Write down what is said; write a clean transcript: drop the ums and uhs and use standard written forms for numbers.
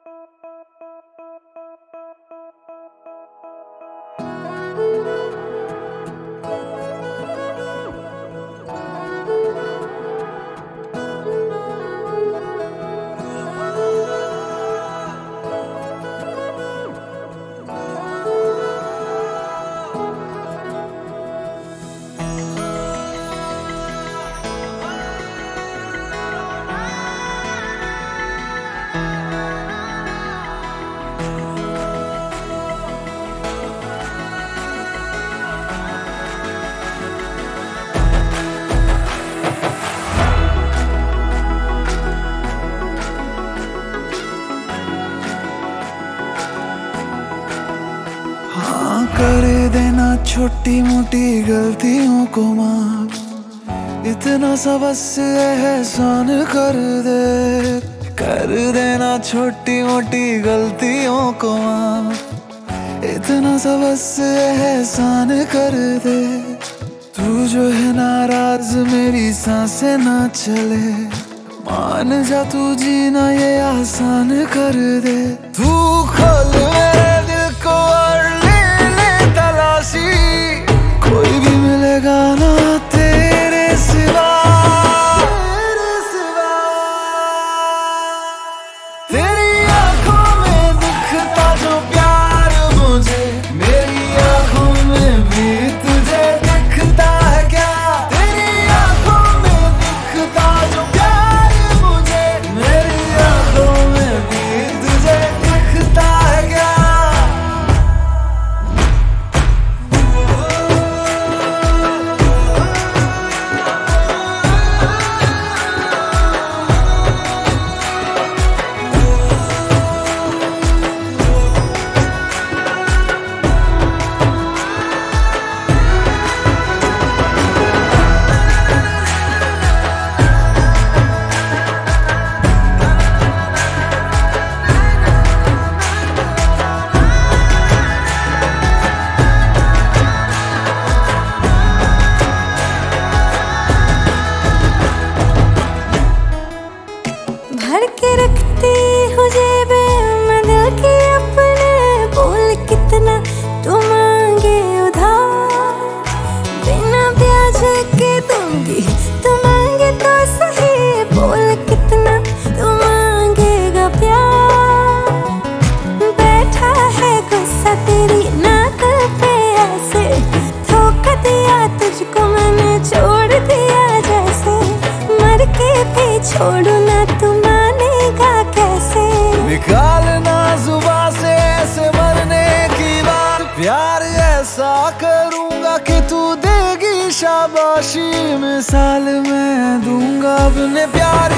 कर देना छोटी मोटी गलतियों को माफ, इतना सा बस एहसान कर दे। कर देना छोटी मोटी गलतियों को माफ, इतना सा बस एहसान कर दे। तू जो है नाराज मेरी सांसें ना चले, मान जा तू जीना ये आसान कर दे। तू खोल मेरे दिल को और तलाशी, कोई भी मिलेगा ना तेरे सिवा। तेरी आंखों में दिखता जो प्यार मुझे, मेरी आंखों में भी तुझे दिखता है क्या? तेरी आंखों में दिखता जो प्यार मुझे, मेरी आंखों में भी तुझे दिखता है क्या? भर के रखती हूँ जेबे मैं दिल की अपने, बोल कितना तू मांगे उधार। बिना ब्याज के दूंगी तू मांगे तो सही, बोल कितना तू मांगेगा प्यार। बैठा है गुस्सा तेरी नाक पे ऐसे, धोखा दिया तुझको मैंने छोड़ दिया जैसे। मर के भी छोड़ू ना तू मानेगा कैसे? निकालना जुबान से ऐसे मरने की बात, प्यार ऐसा करूंगा कि तू देगी शाबाशी। मिसाल मैं दूंगा अपने प्यार